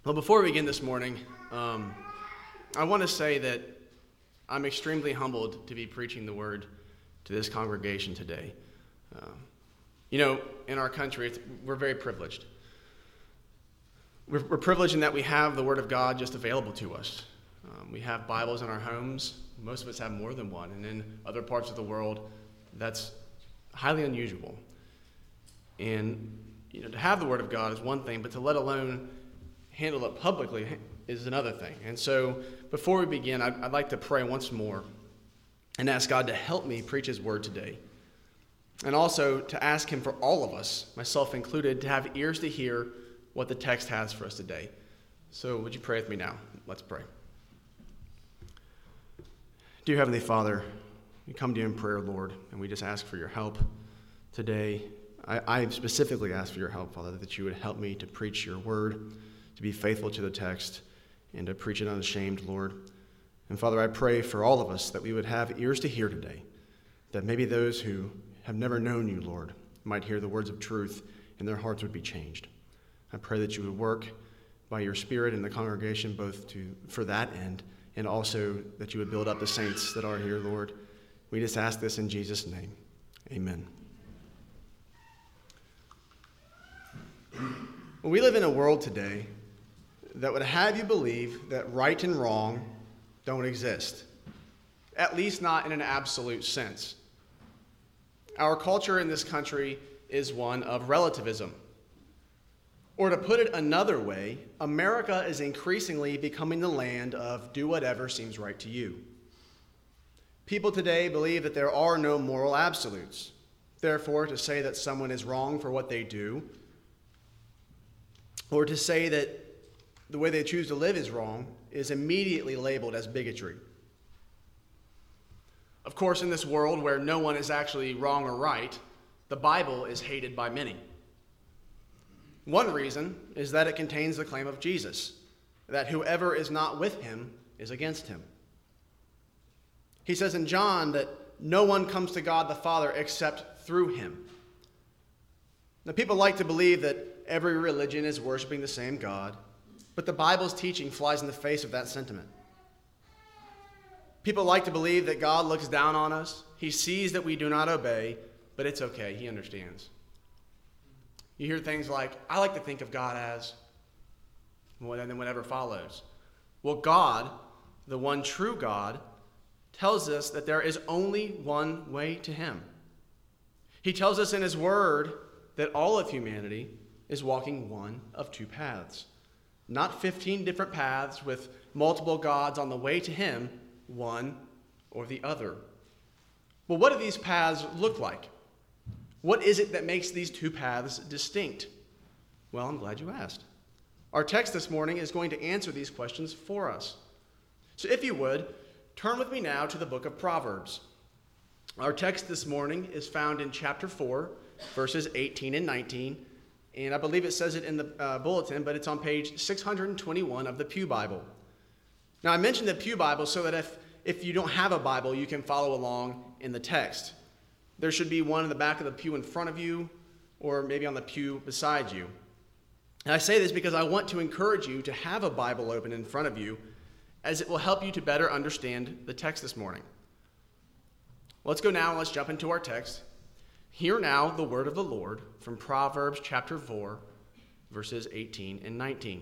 Well, before we begin this morning, I want to say that I'm extremely humbled to be preaching the word to this congregation today. In our country, we're very privileged. We're privileged in that we have the Word of God just available to us. We have Bibles in our homes. Most of us have more than one. And in other parts of the world, that's highly unusual. And, to have the Word of God is one thing, but to let alone handle it publicly is another thing. And so before we begin, I'd like to pray once more and ask God to help me preach His Word today. And also to ask Him for all of us, myself included, to have ears to hear what the text has for us today. So would you pray with me now? Let's pray. Dear Heavenly Father, we come to you in prayer, Lord, and we just ask for your help today. I specifically ask for your help, Father, that you would help me to preach your word, to be faithful to the text, and to preach it unashamed, Lord. And Father, I pray for all of us that we would have ears to hear today, that maybe those who have never known you, Lord, might hear the words of truth and their hearts would be changed. I pray that you would work by your Spirit in the congregation both for that end and also that you would build up the saints that are here, Lord. We just ask this in Jesus' name. Amen. Well, we live in a world today that would have you believe that right and wrong don't exist, at least not in an absolute sense. Our culture in this country is one of relativism. Or to put it another way, America is increasingly becoming the land of do whatever seems right to you. People today believe that there are no moral absolutes. Therefore, to say that someone is wrong for what they do, or to say that the way they choose to live is wrong, is immediately labeled as bigotry. Of course, in this world where no one is actually wrong or right, the Bible is hated by many. One reason is that it contains the claim of Jesus, that whoever is not with him is against him. He says in John that no one comes to God the Father except through him. Now, people like to believe that every religion is worshiping the same God, but the Bible's teaching flies in the face of that sentiment. People like to believe that God looks down on us. He sees that we do not obey, but it's okay. He understands. You hear things like, I like to think of God as, and then whatever follows. Well, God, the one true God, tells us that there is only one way to him. He tells us in his word that all of humanity is walking one of two paths. Not 15 different paths with multiple gods on the way to him, one or the other. Well, what do these paths look like? What is it that makes these two paths distinct? Well, I'm glad you asked. Our text this morning is going to answer these questions for us. So if you would, turn with me now to the book of Proverbs. Our text this morning is found in chapter 4, verses 18 and 19. And I believe it says it in the bulletin, but it's on page 621 of the Pew Bible. Now, I mentioned the Pew Bible so that if you don't have a Bible, you can follow along in the text. There should be one in the back of the pew in front of you, or maybe on the pew beside you. And I say this because I want to encourage you to have a Bible open in front of you, as it will help you to better understand the text this morning. Let's go now and let's jump into our text. Hear now the word of the Lord from Proverbs chapter 4, verses 18 and 19.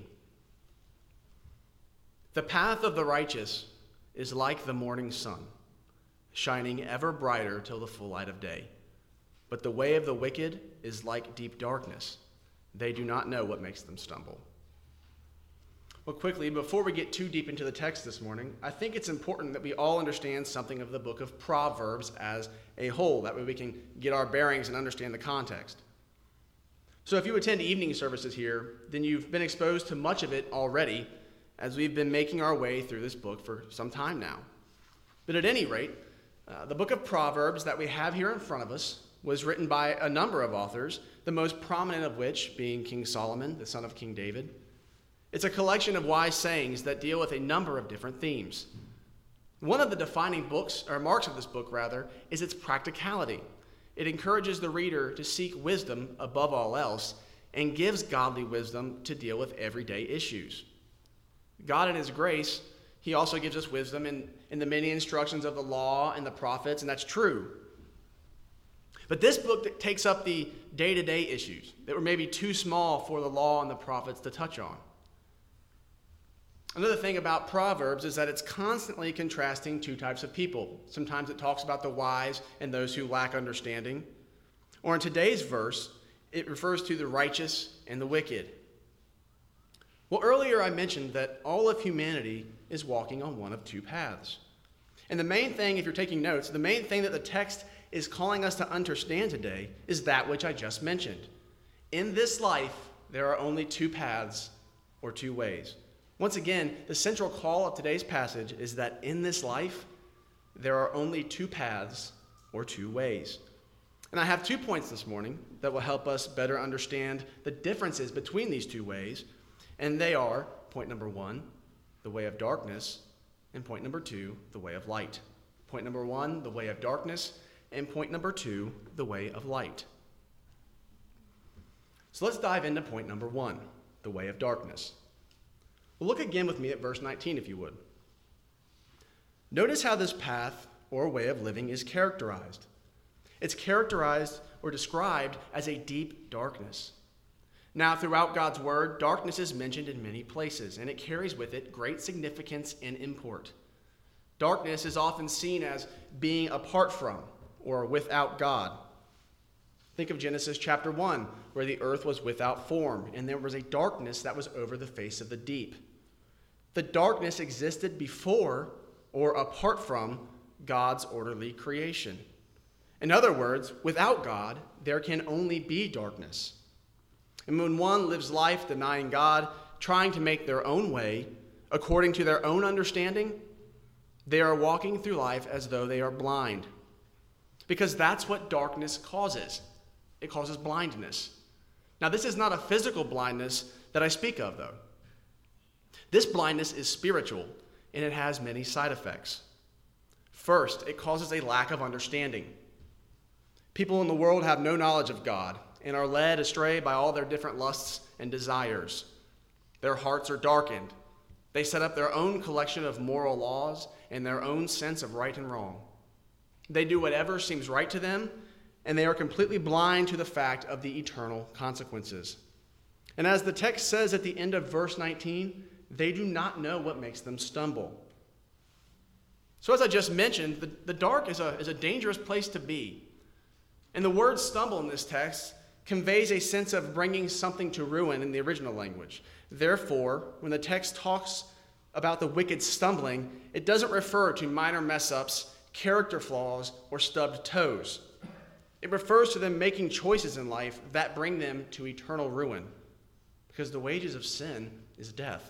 The path of the righteous is like the morning sun, shining ever brighter till the full light of day. But the way of the wicked is like deep darkness. They do not know what makes them stumble. Well, quickly, before we get too deep into the text this morning, I think it's important that we all understand something of the book of Proverbs as a whole. That way we can get our bearings and understand the context. So if you attend evening services here, then you've been exposed to much of it already, as we've been making our way through this book for some time now. But at any rate, the book of Proverbs that we have here in front of us was written by a number of authors, the most prominent of which being King Solomon, the son of King David. It's a collection of wise sayings that deal with a number of different themes. One of the defining marks of this book, is its practicality. It encourages the reader to seek wisdom above all else and gives godly wisdom to deal with everyday issues. God in his grace, he also gives us wisdom in the many instructions of the law and the prophets, and that's true. But this book takes up the day-to-day issues that were maybe too small for the law and the prophets to touch on. Another thing about Proverbs is that it's constantly contrasting two types of people. Sometimes it talks about the wise and those who lack understanding. Or in today's verse, it refers to the righteous and the wicked. Well, earlier I mentioned that all of humanity is walking on one of two paths. And the main thing, if you're taking notes, the main thing that the text is calling us to understand today is that which I just mentioned. In this life, there are only two paths or two ways. Once again, the central call of today's passage is that in this life, there are only two paths or two ways. And I have 2 points this morning that will help us better understand the differences between these two ways. And they are, point number 1, the way of darkness, and point number 2, the way of light. Point number 1, the way of darkness, and point number 2, the way of light. So let's dive into point number 1, the way of darkness. Well, look again with me at verse 19, if you would. Notice how this path or way of living is characterized. It's characterized or described as a deep darkness. Now, throughout God's word, darkness is mentioned in many places, and it carries with it great significance and import. Darkness is often seen as being apart from or without God. Think of Genesis chapter 1, where the earth was without form, and there was a darkness that was over the face of the deep. The darkness existed before or apart from God's orderly creation. In other words, without God, there can only be darkness. And when one lives life denying God, trying to make their own way, according to their own understanding, they are walking through life as though they are blind. Because that's what darkness causes. It causes blindness. Now, this is not a physical blindness that I speak of, though. This blindness is spiritual, and it has many side effects. First, it causes a lack of understanding. People in the world have no knowledge of God and are led astray by all their different lusts and desires. Their hearts are darkened. They set up their own collection of moral laws and their own sense of right and wrong. They do whatever seems right to them, and they are completely blind to the fact of the eternal consequences. And as the text says at the end of verse 19, they do not know what makes them stumble. So as I just mentioned, the dark is a dangerous place to be. And the word stumble in this text conveys a sense of bringing something to ruin in the original language. Therefore, when the text talks about the wicked stumbling, it doesn't refer to minor mess-ups, character flaws, or stubbed toes. It refers to them making choices in life that bring them to eternal ruin, because the wages of sin is death.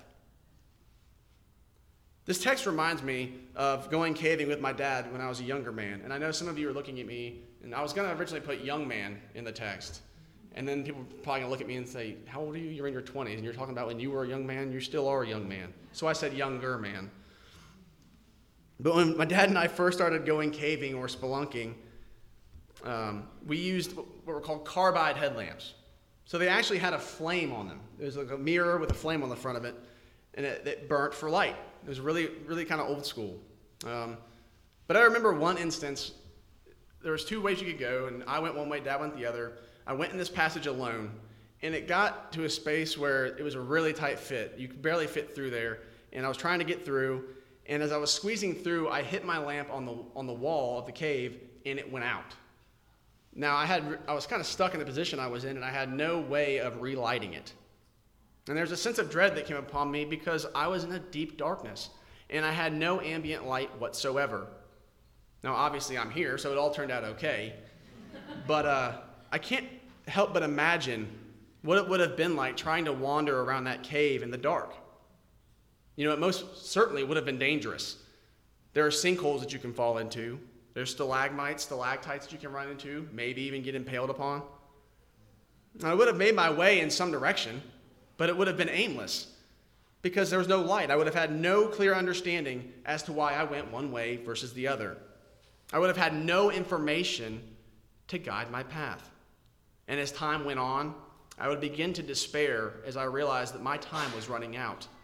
This text reminds me of going caving with my dad when I was a younger man. And I know some of you are looking at me, and I was going to originally put young man in the text. And then people are probably going to look at me and say, how old are you? You're in your 20s, and you're talking about when you were a young man. You still are a young man. So I said younger man. But when my dad and I first started going caving or spelunking, we used what were called carbide headlamps. So they actually had a flame on them. There was like a mirror with a flame on the front of it, and it burnt for light. It was really, really kind of old school. But I remember one instance, there was 2 ways you could go, and I went one way, Dad went the other. I went in this passage alone, and it got to a space where it was a really tight fit. You could barely fit through there, and I was trying to get through, and as I was squeezing through, I hit my lamp on the wall of the cave, and it went out. Now, I was kind of stuck in the position I was in, and I had no way of relighting it. And there's a sense of dread that came upon me because I was in a deep darkness, and I had no ambient light whatsoever. Now, obviously, I'm here, so it all turned out okay. But I can't help but imagine what it would have been like trying to wander around that cave in the dark. You know, it most certainly would have been dangerous. There are sinkholes that you can fall into. There's stalagmites, stalactites that you can run into, maybe even get impaled upon. And I would have made my way in some direction, but it would have been aimless because there was no light. I would have had no clear understanding as to why I went one way versus the other. I would have had no information to guide my path. And as time went on, I would begin to despair as I realized that my time was running out.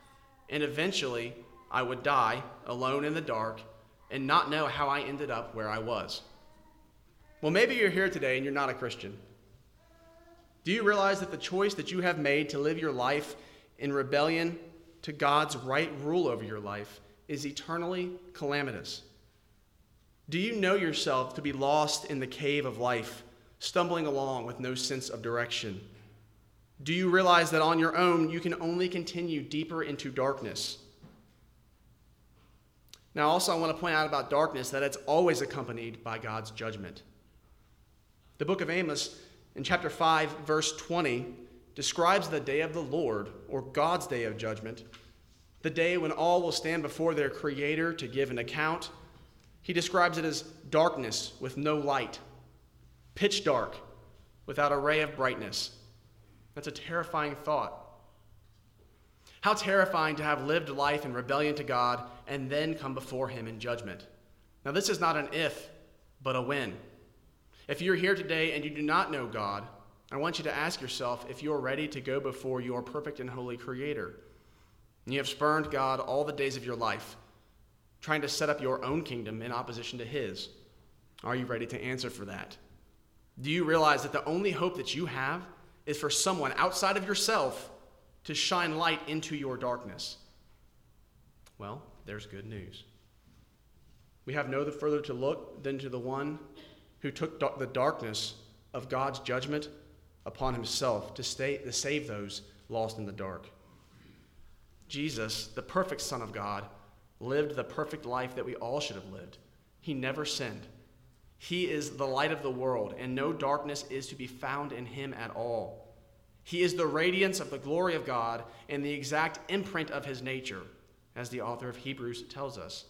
and eventually I would die alone in the dark and not know how I ended up where I was. Well, maybe you're here today and you're not a Christian. Do you realize that the choice that you have made to live your life in rebellion to God's right rule over your life is eternally calamitous? Do you know yourself to be lost in the cave of life, stumbling along with no sense of direction? Do you realize that on your own you can only continue deeper into darkness? Now, also, I want to point out about darkness that it's always accompanied by God's judgment. The book of Amos, in chapter 5, verse 20, describes the day of the Lord, or God's day of judgment, the day when all will stand before their Creator to give an account. He describes it as darkness with no light, pitch dark without a ray of brightness. That's a terrifying thought. How terrifying to have lived life in rebellion to God and then come before him in judgment. Now, this is not an if, but a when. If you're here today and you do not know God, I want you to ask yourself if you're ready to go before your perfect and holy Creator. And you have spurned God all the days of your life, trying to set up your own kingdom in opposition to his. Are you ready to answer for that? Do you realize that the only hope that you have is for someone outside of yourself to shine light into your darkness? Well, there's good news. We have no further to look than to the one who took the darkness of God's judgment upon himself to save those lost in the dark. Jesus, the perfect Son of God, lived the perfect life that we all should have lived. He never sinned. He is the light of the world, and no darkness is to be found in him at all. He is the radiance of the glory of God and the exact imprint of his nature, as the author of Hebrews tells us.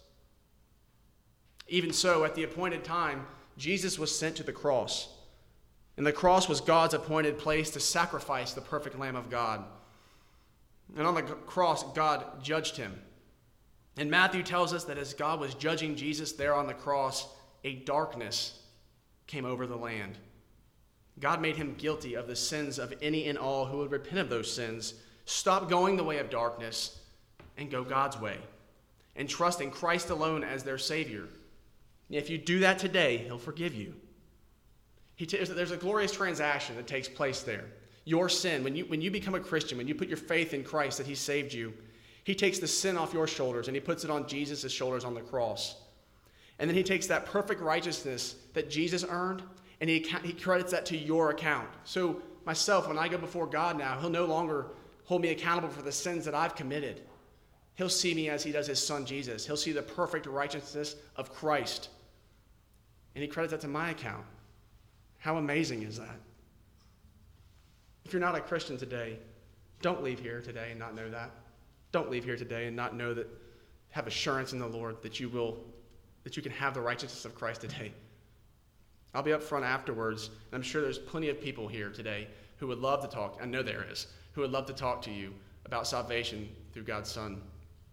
Even so, at the appointed time, Jesus was sent to the cross, and the cross was God's appointed place to sacrifice the perfect Lamb of God. And on the cross, God judged him. And Matthew tells us that as God was judging Jesus there on the cross, a darkness came over the land. God made him guilty of the sins of any and all who would repent of those sins, stop going the way of darkness, and go God's way, and trust in Christ alone as their Savior. And if you do that today, he'll forgive you. There's a glorious transaction that takes place there. Your sin, when you become a Christian, when you put your faith in Christ that he saved you, he takes the sin off your shoulders and he puts it on Jesus' shoulders on the cross. And then he takes that perfect righteousness that Jesus earned and he credits that to your account. So myself, when I go before God now, he'll no longer hold me accountable for the sins that I've committed. He'll see me as he does his son Jesus. He'll see the perfect righteousness of Christ. And he credits that to my account. How amazing is that? If you're not a Christian today, don't leave here today and not know that. Don't leave here today and not know that, have assurance in the Lord that you can have the righteousness of Christ today. I'll be up front afterwards, and I'm sure there's plenty of people here today who would love to talk, I know there is, who would love to talk to you about salvation through God's Son.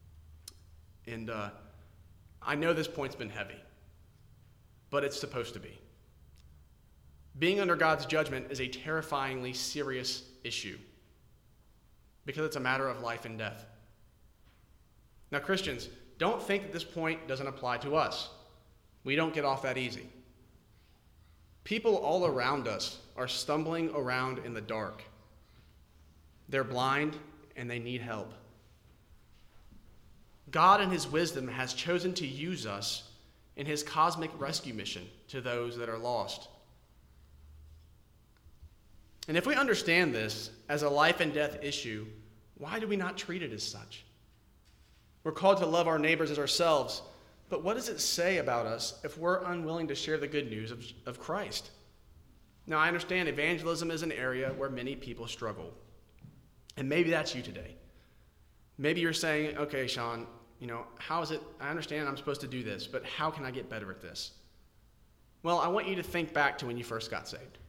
And I know this point's been heavy, but it's supposed to be. Being under God's judgment is a terrifyingly serious issue because it's a matter of life and death. Now, Christians, don't think that this point doesn't apply to us. We don't get off that easy. People all around us are stumbling around in the dark. They're blind and they need help. God in his wisdom has chosen to use us in his cosmic rescue mission to those that are lost. And if we understand this as a life and death issue, why do we not treat it as such? We're called to love our neighbors as ourselves, but what does it say about us if we're unwilling to share the good news of Christ? Now, I understand evangelism is an area where many people struggle. And maybe that's you today. Maybe you're saying, okay, Sean, how is it? I understand I'm supposed to do this, but how can I get better at this? Well, I want you to think back to when you first got saved.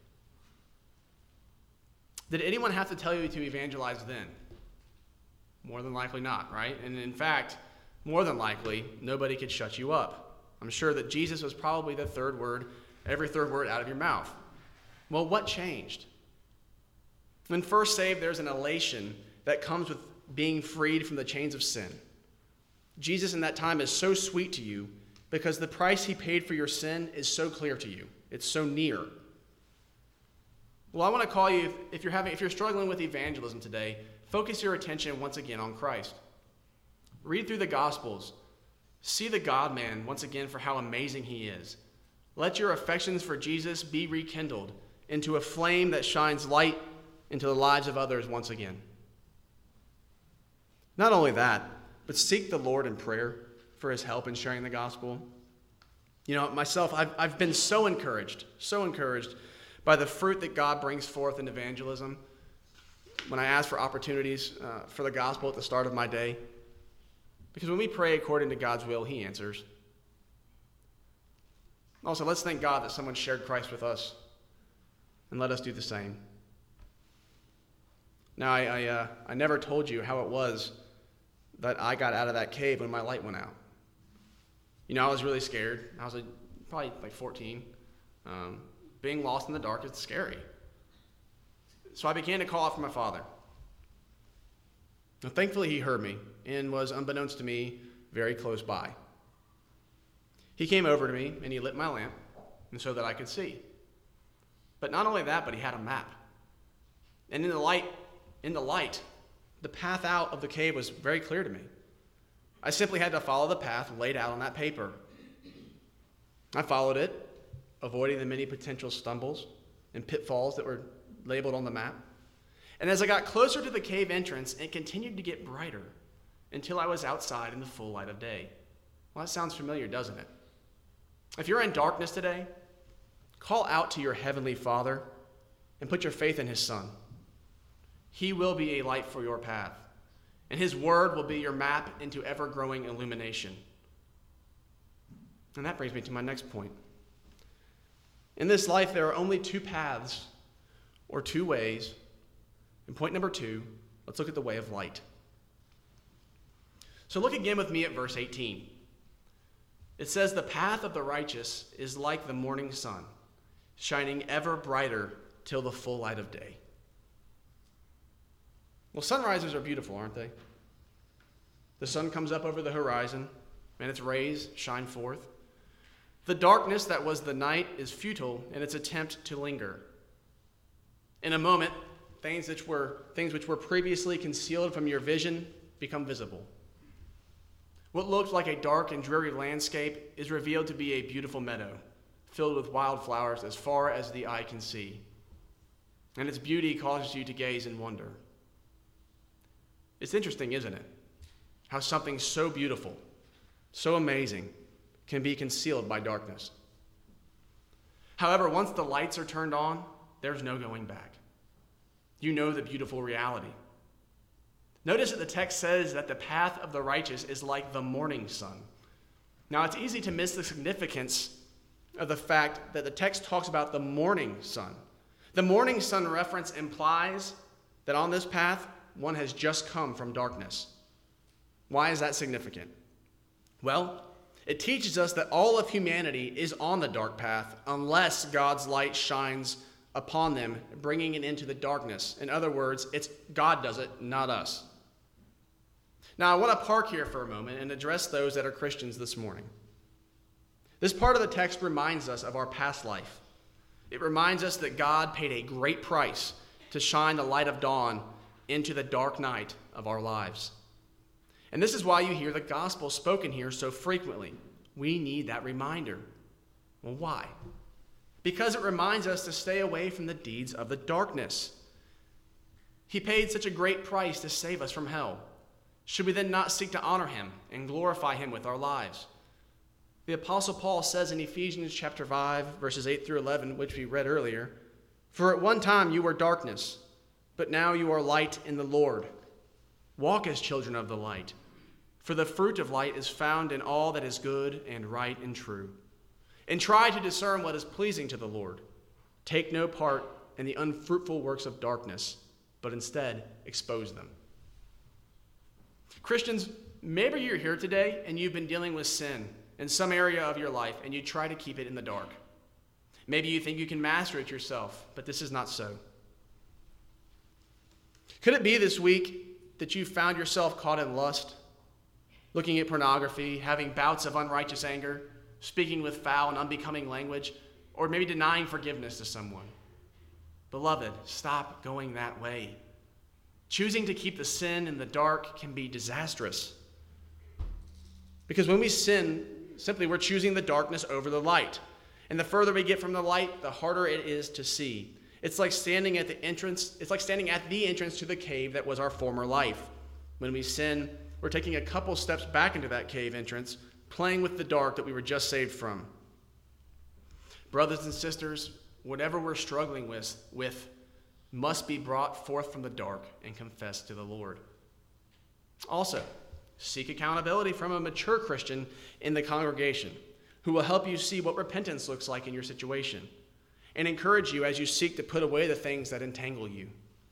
Did anyone have to tell you to evangelize then? More than likely not, right? And in fact, more than likely, nobody could shut you up. I'm sure that Jesus was probably the third word, every third word out of your mouth. Well, what changed? When first saved, there's an elation that comes with being freed from the chains of sin. Jesus in that time is so sweet to you because the price he paid for your sin is so clear to you. It's so near. Well, I want to call you, if you're struggling with evangelism today, focus your attention once again on Christ. Read through the Gospels. See the God-man once again for how amazing he is. Let your affections for Jesus be rekindled into a flame that shines light into the lives of others once again. Not only that, but seek the Lord in prayer for his help in sharing the gospel. You know, myself, I've been so encouraged by the fruit that God brings forth in evangelism when I ask for opportunities for the gospel at the start of my day. Because when we pray according to God's will, he answers. Also, let's thank God that someone shared Christ with us, and let us do the same. Now, I never told you how it was that I got out of that cave when my light went out. You know, I was really scared. I was probably like 14. Being lost in the dark is scary. So I began to call out for my father. Now, thankfully, he heard me and was, unbeknownst to me, very close by. He came over to me and he lit my lamp and so that I could see. But not only that, but he had a map. And in the light, the path out of the cave was very clear to me. I simply had to follow the path laid out on that paper. I followed it, avoiding the many potential stumbles and pitfalls that were labeled on the map. And as I got closer to the cave entrance, it continued to get brighter until I was outside in the full light of day. Well, that sounds familiar, doesn't it? If you're in darkness today, call out to your heavenly Father and put your faith in his Son. He will be a light for your path, and his word will be your map into ever-growing illumination. And that brings me to my next point. In this life, there are only two paths or two ways. And point number 2, let's look at the way of light. So look again with me at verse 18. It says, "The path of the righteous is like the morning sun, shining ever brighter till the full light of day." Well, sunrises are beautiful, aren't they? The sun comes up over the horizon, and its rays shine forth. The darkness that was the night is futile in its attempt to linger. In a moment, things which were previously concealed from your vision become visible. What looked like a dark and dreary landscape is revealed to be a beautiful meadow, filled with wildflowers as far as the eye can see. And its beauty causes you to gaze in wonder. It's interesting, isn't it? How something so beautiful, so amazing, can be concealed by darkness. However, once the lights are turned on, there's no going back. You know the beautiful reality. Notice that the text says that the path of the righteous is like the morning sun. Now, it's easy to miss the significance of the fact that the text talks about the morning sun. The morning sun reference implies that on this path, one has just come from darkness. Why is that significant? Well, it teaches us that all of humanity is on the dark path unless God's light shines upon them, bringing it into the darkness. In other words, it's God does it, not us. Now, I want to park here for a moment and address those that are Christians this morning. This part of the text reminds us of our past life. It reminds us that God paid a great price to shine the light of dawn into the dark night of our lives. And this is why you hear the gospel spoken here so frequently. We need that reminder. Well, why? Because it reminds us to stay away from the deeds of the darkness. He paid such a great price to save us from hell. Should we then not seek to honor him and glorify him with our lives? The Apostle Paul says in Ephesians chapter 5, verses 8 through 11, which we read earlier, "For at one time you were darkness, but now you are light in the Lord. Walk as children of the light, for the fruit of light is found in all that is good and right and true. And try to discern what is pleasing to the Lord. Take no part in the unfruitful works of darkness, but instead expose them." Christians, maybe you're here today and you've been dealing with sin in some area of your life and you try to keep it in the dark. Maybe you think you can master it yourself, but this is not so. Could it be this week that you found yourself caught in lust, looking at pornography, having bouts of unrighteous anger, speaking with foul and unbecoming language, or maybe denying forgiveness to someone. Beloved, stop going that way. Choosing to keep the sin in the dark can be disastrous. Because when we sin, simply we're choosing the darkness over the light. And the further we get from the light, the harder it is to see. It's like standing at the entrance to the cave that was our former life. When we sin, we're taking a couple steps back into that cave entrance, playing with the dark that we were just saved from. Brothers and sisters, whatever we're struggling with must be brought forth from the dark and confessed to the Lord. Also, seek accountability from a mature Christian in the congregation who will help you see what repentance looks like in your situation and encourage you as you seek to put away the things that entangle you.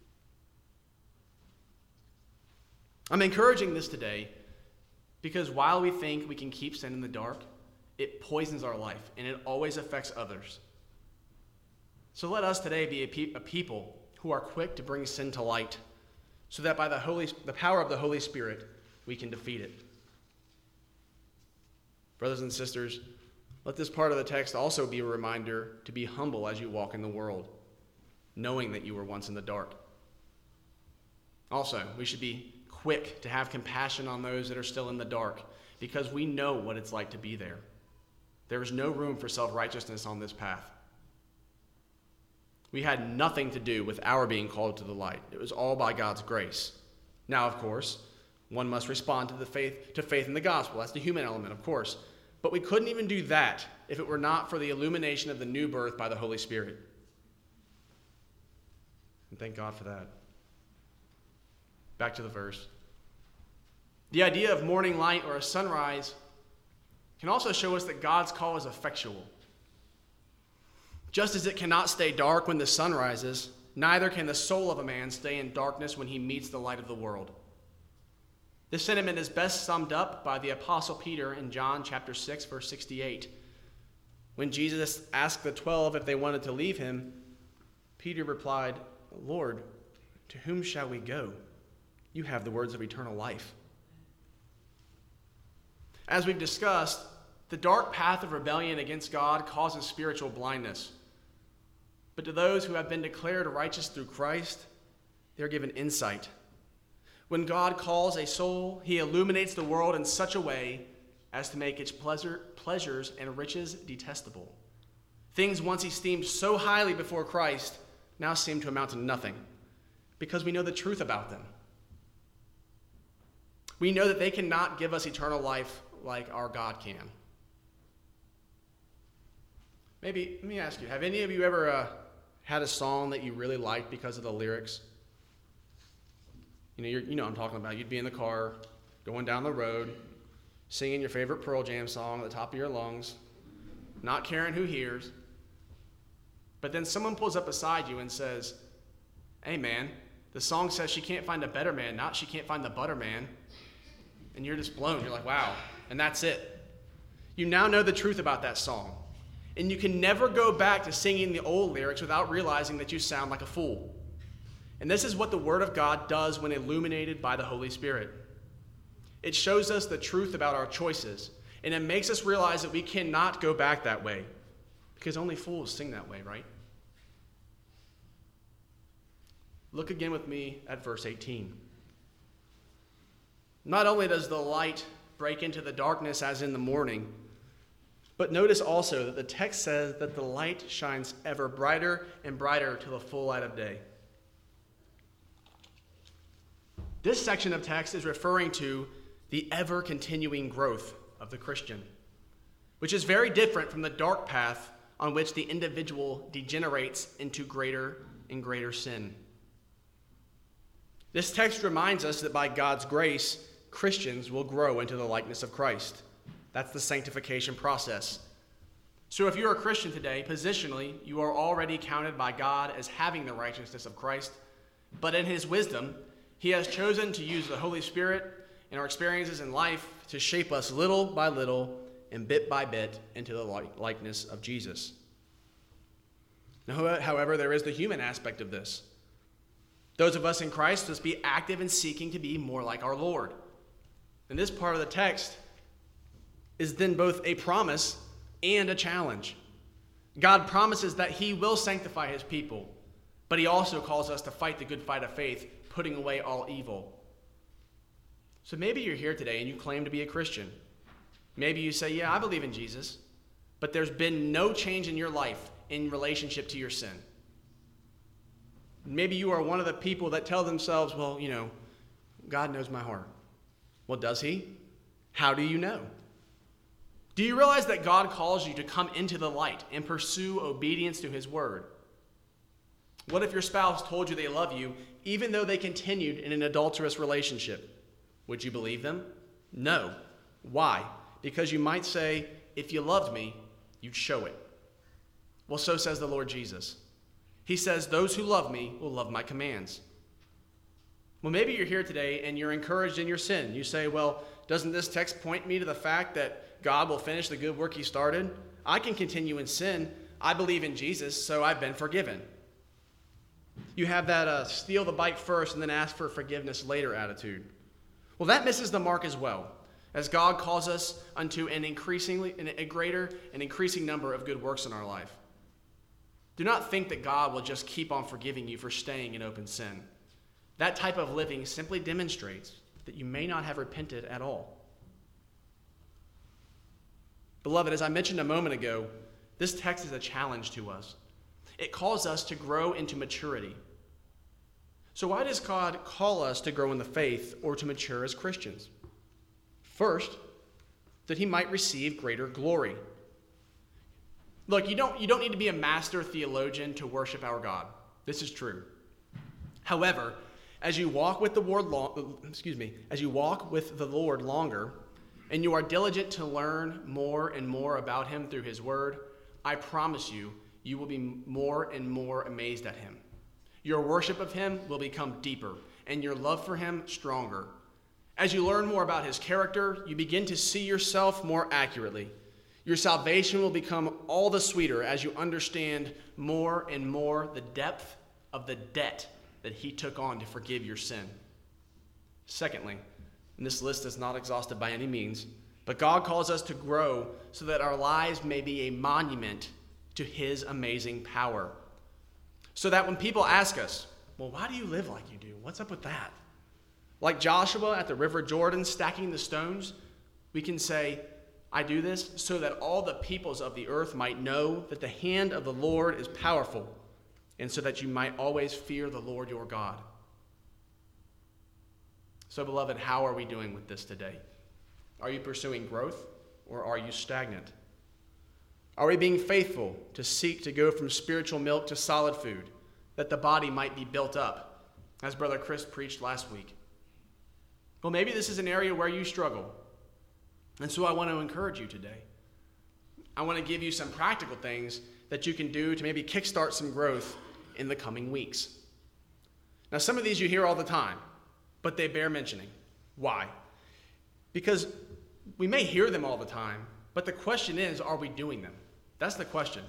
I'm encouraging this today because while we think we can keep sin in the dark, it poisons our life and it always affects others. So let us today be a people who are quick to bring sin to light so that by the power of the Holy Spirit, we can defeat it. Brothers and sisters, let this part of the text also be a reminder to be humble as you walk in the world, knowing that you were once in the dark. Also, we should be quick to have compassion on those that are still in the dark because we know what it's like to be there. There is no room for self-righteousness on this path. We had nothing to do with our being called to the light. It was all by God's grace. Now, of course, one must respond to faith in the gospel. That's the human element, of course. But we couldn't even do that if it were not for the illumination of the new birth by the Holy Spirit. And thank God for that. Back to the verse. The idea of morning light or a sunrise can also show us that God's call is effectual. Just as it cannot stay dark when the sun rises, neither can the soul of a man stay in darkness when he meets the light of the world. This sentiment is best summed up by the Apostle Peter in John chapter 6, verse 68. When Jesus asked the 12 if they wanted to leave him, Peter replied, "Lord, to whom shall we go? You have the words of eternal life." As we've discussed, the dark path of rebellion against God causes spiritual blindness. But to those who have been declared righteous through Christ, they are given insight. When God calls a soul, he illuminates the world in such a way as to make its pleasures and riches detestable. Things once esteemed so highly before Christ now seem to amount to nothing because we know the truth about them. We know that they cannot give us eternal life like our God can. Maybe, let me ask you, have any of you ever had a song that you really liked because of the lyrics? You know what I'm talking about. You'd be in the car, going down the road, singing your favorite Pearl Jam song at the top of your lungs, not caring who hears. But then someone pulls up beside you and says, "Hey man, the song says she can't find a better man, not she can't find the butter man." And you're just blown. You're like, wow. And that's it. You now know the truth about that song. And you can never go back to singing the old lyrics without realizing that you sound like a fool. And this is what the Word of God does when illuminated by the Holy Spirit. It shows us the truth about our choices, and it makes us realize that we cannot go back that way, because only fools sing that way, right? Look again with me at verse 18. Not only does the light break into the darkness as in the morning, but notice also that the text says that the light shines ever brighter and brighter till the full light of day. This section of text is referring to the ever-continuing growth of the Christian, which is very different from the dark path on which the individual degenerates into greater and greater sin. This text reminds us that by God's grace, Christians will grow into the likeness of Christ. That's the sanctification process. So if you're a Christian today, positionally, you are already counted by God as having the righteousness of Christ, but in his wisdom, he has chosen to use the Holy Spirit and our experiences in life to shape us little by little and bit by bit into the likeness of Jesus. Now, however, there is the human aspect of this. Those of us in Christ must be active in seeking to be more like our Lord. And this part of the text is then both a promise and a challenge. God promises that he will sanctify his people, but he also calls us to fight the good fight of faith, putting away all evil. So maybe you're here today and you claim to be a Christian. Maybe you say, yeah, I believe in Jesus, but there's been no change in your life in relationship to your sin. Maybe you are one of the people that tell themselves, well, God knows my heart. Well, does he? How do you know? Do you realize that God calls you to come into the light and pursue obedience to his word? What if your spouse told you they love you, even though they continued in an adulterous relationship? Would you believe them? No. Why? Because you might say, if you loved me, you'd show it. Well, so says the Lord Jesus. He says, those who love me will love my commands. Well, maybe you're here today and you're encouraged in your sin. You say, well, doesn't this text point me to the fact that God will finish the good work he started? I can continue in sin. I believe in Jesus, so I've been forgiven. You have that steal the bite first and then ask for forgiveness later attitude. Well, that misses the mark as well, as God calls us unto a greater and increasing number of good works in our life. Do not think that God will just keep on forgiving you for staying in open sin. That type of living simply demonstrates that you may not have repented at all. Beloved, as I mentioned a moment ago, this text is a challenge to us. It calls us to grow into maturity. So why does God call us to grow in the faith or to mature as Christians? First, that he might receive greater glory. Look, you don't need to be a master theologian to worship our God. This is true. However, as you walk with the Lord longer, and you are diligent to learn more and more about him through his word, I promise you, you will be more and more amazed at him. Your worship of him will become deeper, and your love for him stronger. As you learn more about his character, you begin to see yourself more accurately. Your salvation will become all the sweeter as you understand more and more the depth of the debt that he took on to forgive your sin. Secondly, and this list is not exhaustive by any means, but God calls us to grow so that our lives may be a monument to his amazing power. So that when people ask us, well, why do you live like you do? What's up with that? Like Joshua at the River Jordan stacking the stones, we can say, I do this so that all the peoples of the earth might know that the hand of the Lord is powerful, and so that you might always fear the Lord your God. So, beloved, how are we doing with this today? Are you pursuing growth, or are you stagnant? Are we being faithful to seek to go from spiritual milk to solid food, that the body might be built up, as Brother Chris preached last week? Well, maybe this is an area where you struggle, and so I want to encourage you today. I want to give you some practical things that you can do to maybe kickstart some growth in the coming weeks. Now, some of these you hear all the time, but they bear mentioning. Why? Because we may hear them all the time, but the question is, are we doing them? That's the question.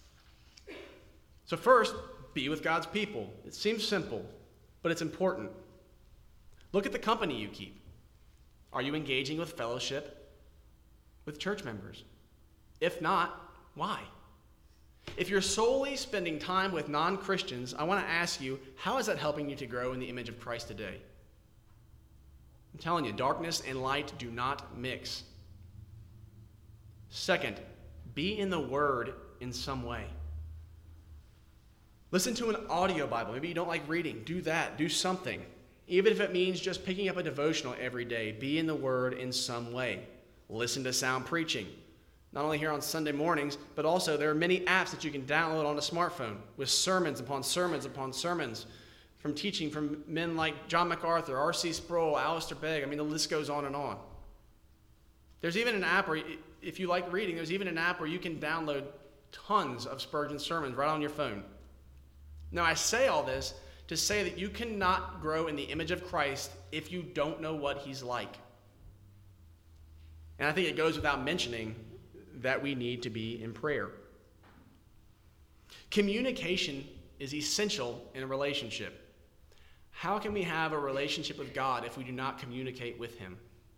So first, be with God's people. It seems simple, but it's important. Look at the company you keep. Are you engaging with fellowship with church members? If not, why? If you're solely spending time with non-Christians, I want to ask you, how is that helping you to grow in the image of Christ today? I'm telling you, darkness and light do not mix. Second, be in the Word in some way. Listen to an audio Bible. Maybe you don't like reading. Do that. Do something. Even if it means just picking up a devotional every day, be in the Word in some way. Listen to sound preaching. Not only here on Sunday mornings, but also there are many apps that you can download on a smartphone with sermons upon sermons upon sermons from teaching from men like John MacArthur, R.C. Sproul, Alistair Begg. I mean, the list goes on and on. There's even an app where, if you like reading, there's even an app where you can download tons of Spurgeon sermons right on your phone. Now, I say all this to say that you cannot grow in the image of Christ if you don't know what he's like. And I think it goes without mentioning that we need to be in prayer. Communication is essential in a relationship. How can we have a relationship with God if we do not communicate with him?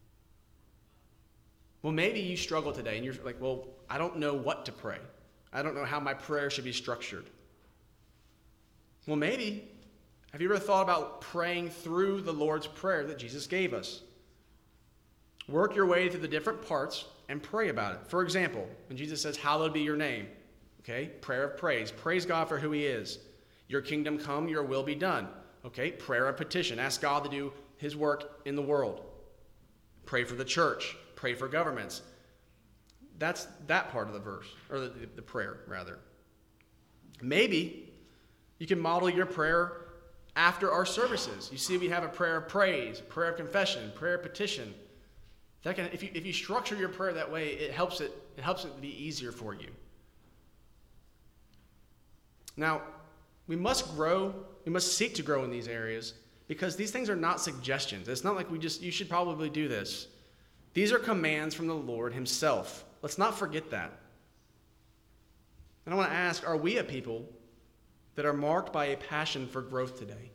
Well, maybe you struggle today and you're like, well, I don't know what to pray. I don't know how my prayer should be structured. Well, maybe, have you ever thought about praying through the Lord's Prayer that Jesus gave us? Work your way through the different parts and pray about it. For example, when Jesus says, hallowed be your name, okay, prayer of praise. Praise God for who he is. Your kingdom come, your will be done. Okay, prayer of petition. Ask God to do his work in the world. Pray for the church. Pray for governments. That's that part of the verse, or the prayer, rather. Maybe you can model your prayer after our services. You see, we have a prayer of praise, prayer of confession, prayer of petition. If you structure your prayer that way, it helps it be easier for you. Now, we must seek to grow in these areas because these things are not suggestions. It's not like you should probably do this. These are commands from the Lord himself. Let's not forget that. And I want to ask, are we a people that are marked by a passion for growth today?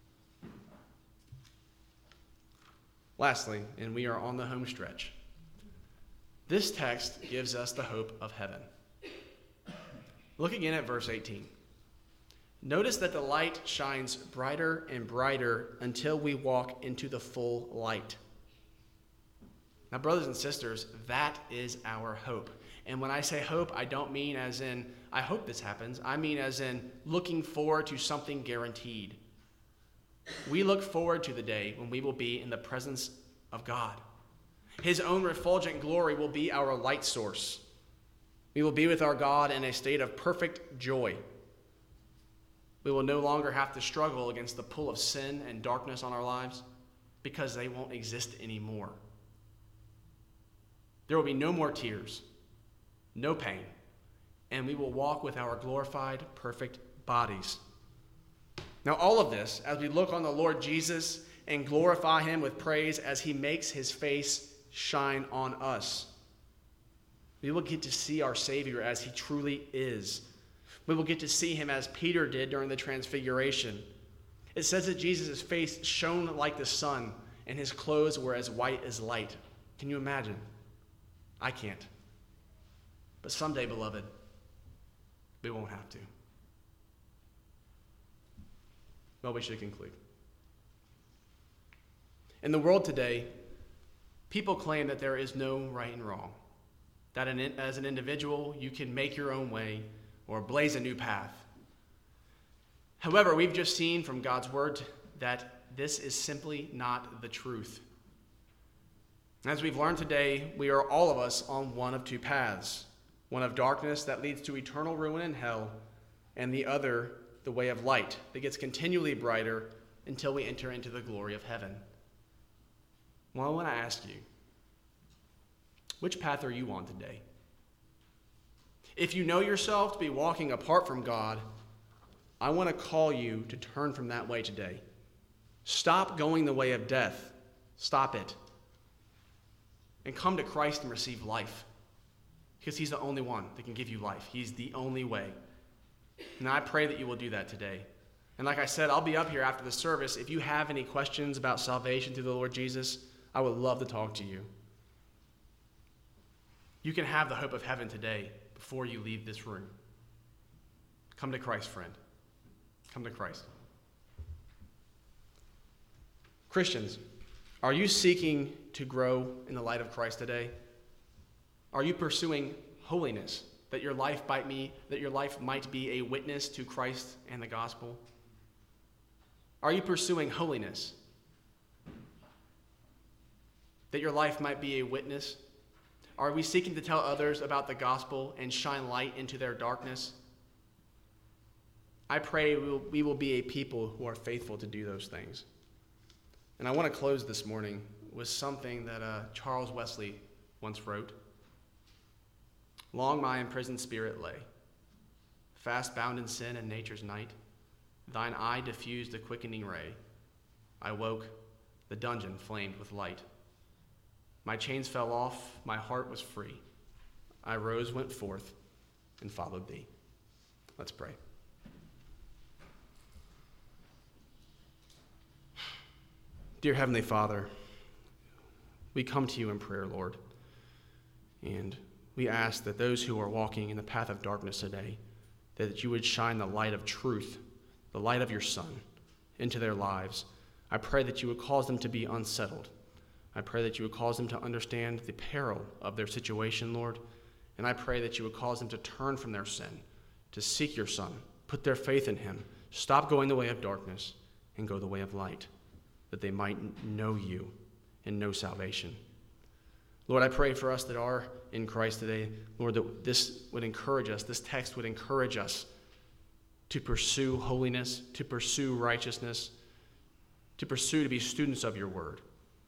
Lastly, and we are on the home stretch, this text gives us the hope of heaven. Look again at verse 18. Notice that the light shines brighter and brighter until we walk into the full light. Now, brothers and sisters, that is our hope. And when I say hope, I don't mean as in, I hope this happens. I mean as in looking forward to something guaranteed. We look forward to the day when we will be in the presence of God. His own refulgent glory will be our light source. We will be with our God in a state of perfect joy. We will no longer have to struggle against the pull of sin and darkness on our lives because they won't exist anymore. There will be no more tears, no pain, and we will walk with our glorified, perfect bodies. Now, all of this, as we look on the Lord Jesus and glorify him with praise as he makes his face shine on us, we will get to see our Savior as he truly is. We will get to see him as Peter did during the transfiguration. It says that Jesus' face shone like the sun, and his clothes were as white as light. Can you imagine? I can't. But someday, beloved, we won't have to. Well, we should conclude. In the world today, people claim that there is no right and wrong, that as an individual, you can make your own way or blaze a new path. However, we've just seen from God's word that this is simply not the truth. As we've learned today, we are all of us on one of two paths, one of darkness that leads to eternal ruin in hell, and the other, the way of light that gets continually brighter until we enter into the glory of heaven. Well, I want to ask you, which path are you on today? If you know yourself to be walking apart from God, I want to call you to turn from that way today. Stop going the way of death. Stop it. And come to Christ and receive life. Because he's the only one that can give you life. He's the only way. And I pray that you will do that today. And like I said, I'll be up here after the service. If you have any questions about salvation through the Lord Jesus, I would love to talk to you. You can have the hope of heaven today before you leave this room. Come to Christ, friend. Come to Christ. Christians, are you seeking to grow in the light of Christ today? Are you pursuing holiness, that your life might be a witness to Christ and the gospel? Are you pursuing holiness, that your life might be a witness? Are we seeking to tell others about the gospel and shine light into their darkness? I pray we will be a people who are faithful to do those things. And I want to close this morning with something that Charles Wesley once wrote. Long my imprisoned spirit lay, fast bound in sin and nature's night. Thine eye diffused a quickening ray. I woke, the dungeon flamed with light. My chains fell off, my heart was free. I rose, went forth, and followed thee. Let's pray. Dear Heavenly Father, we come to you in prayer, Lord, and we ask that those who are walking in the path of darkness today, that you would shine the light of truth, the light of your Son, into their lives. I pray that you would cause them to be unsettled. I pray that you would cause them to understand the peril of their situation, Lord, and I pray that you would cause them to turn from their sin, to seek your Son, put their faith in him, stop going the way of darkness, and go the way of light, that they might know you and know salvation. Lord, I pray for us that are in Christ today, Lord, that this would encourage us, this text would encourage us to pursue holiness, to pursue righteousness, to be students of your word,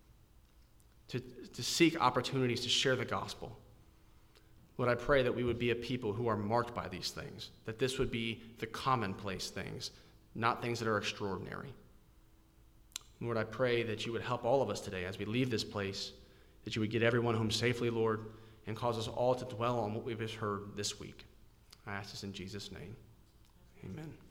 to seek opportunities to share the gospel. Lord, I pray that we would be a people who are marked by these things, that this would be the commonplace things, not things that are extraordinary. Lord, I pray that you would help all of us today as we leave this place, that you would get everyone home safely, Lord, and cause us all to dwell on what we've heard this week. I ask this in Jesus' name. Amen.